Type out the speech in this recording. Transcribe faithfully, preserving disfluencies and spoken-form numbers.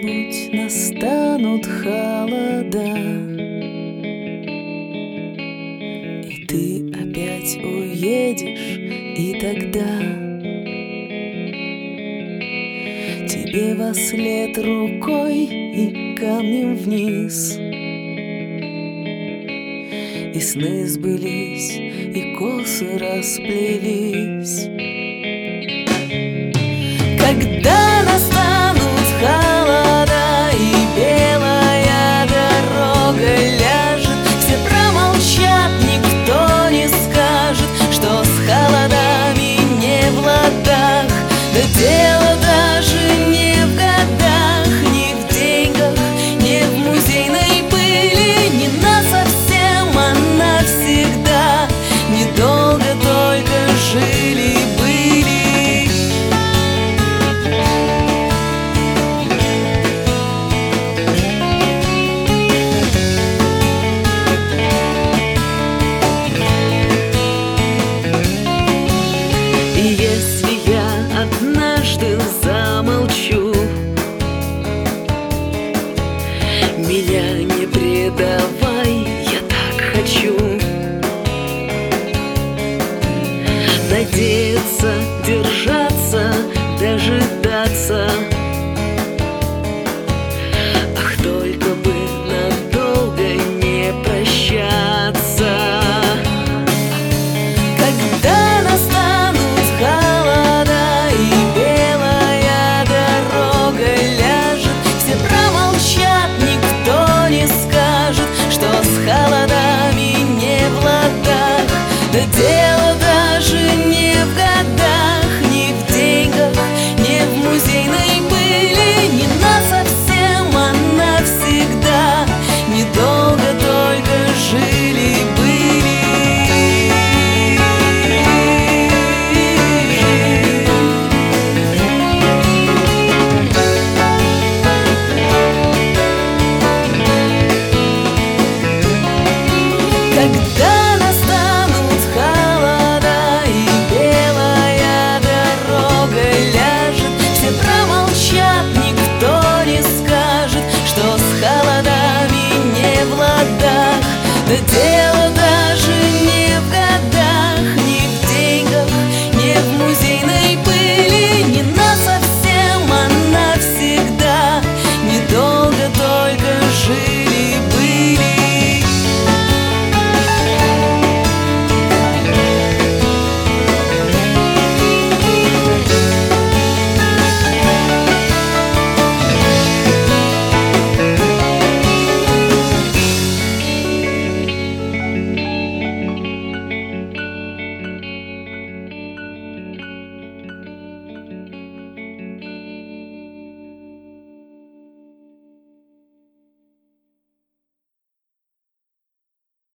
когда-нибудь настанут холода, и ты опять уедешь, и тогда тебе вослед рукой и камнем вниз. И сны сбылись, и косы расплелись. Когда настанут холода и белая дорога ляжет, все промолчат, никто не скажет, что с холодами не в ладах. Да дело даже не в годах, не в деньгах, не в музейной пыли, не насовсем, а навсегда. Недолго только жили-были. И если я однажды замолчу, меня не предавай.